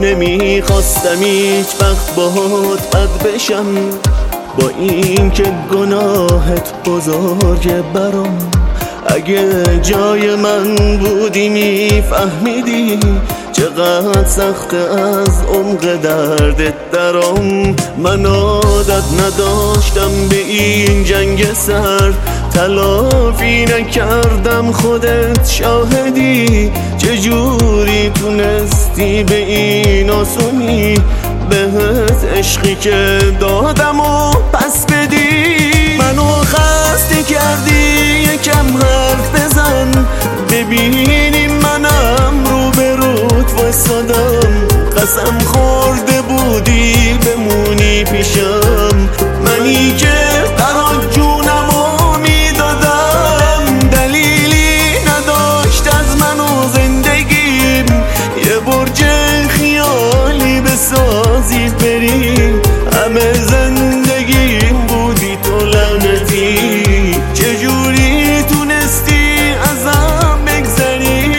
نمیخواستم هیچ وقت باهات بد بشم، با این که گناهت بزرگه برام. اگه جای من بودی میفهمیدی چقدر سخت از عمق دردت درام. من عادت نداشتم به این جنگ سر، تلافی نکردم خودت شاهدی. چجوری تونستی به این آسونی بهت عشقی که دادم و پس بدی؟ منو خسته کردی، یکم حرف بزن ببینی منم روبروت وایسادم. قسم خورده بودی بمونی پیشم، منی که برات جونمو میدادم. دلیلی نداشت از من و زندگیم یه برج خیالی بسازی بری. همه زندگیم بودی تو لعنتی، چجوری تونستی ازم بگذری؟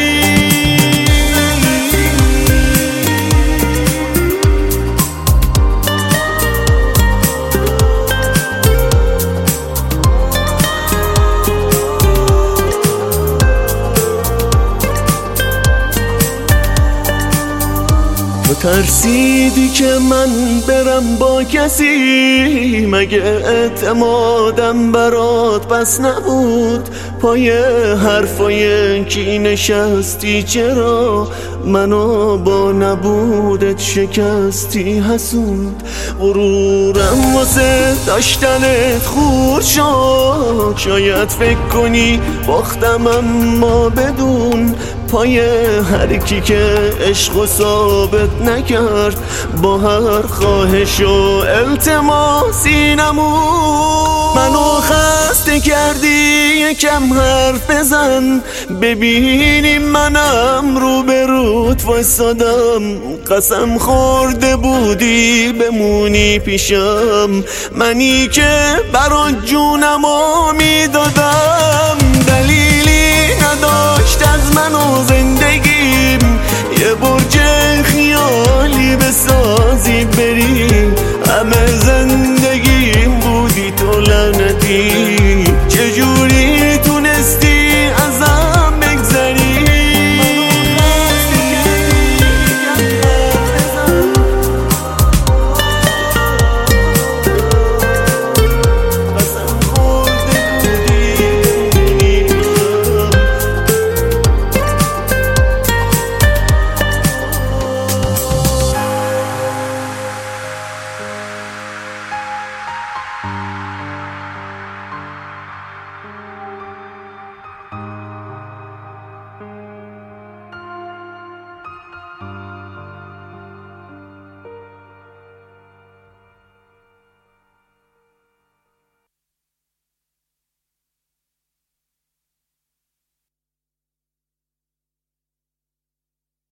تو ترسیدی که من برم با کسی، مگه اعتمادم برات بس نبود؟ پای حرفای کی نشستی؟ چرا منو با نبودت شکستی حسود؟ غرورم واسه داشتنت خورد شد، شاید فکر کنی باختم اما بدون. پای هر کی که عشق و ثابت نکرد با هر خواهش و التماسی نمون. منو خسته کردی، یکم حرف بزن ببینی منم روبروت وایسادم. قسم خورده بودی بمونی پیشم، منی که برات جونمو میدادم. دلیلی نداشت از من و زندگی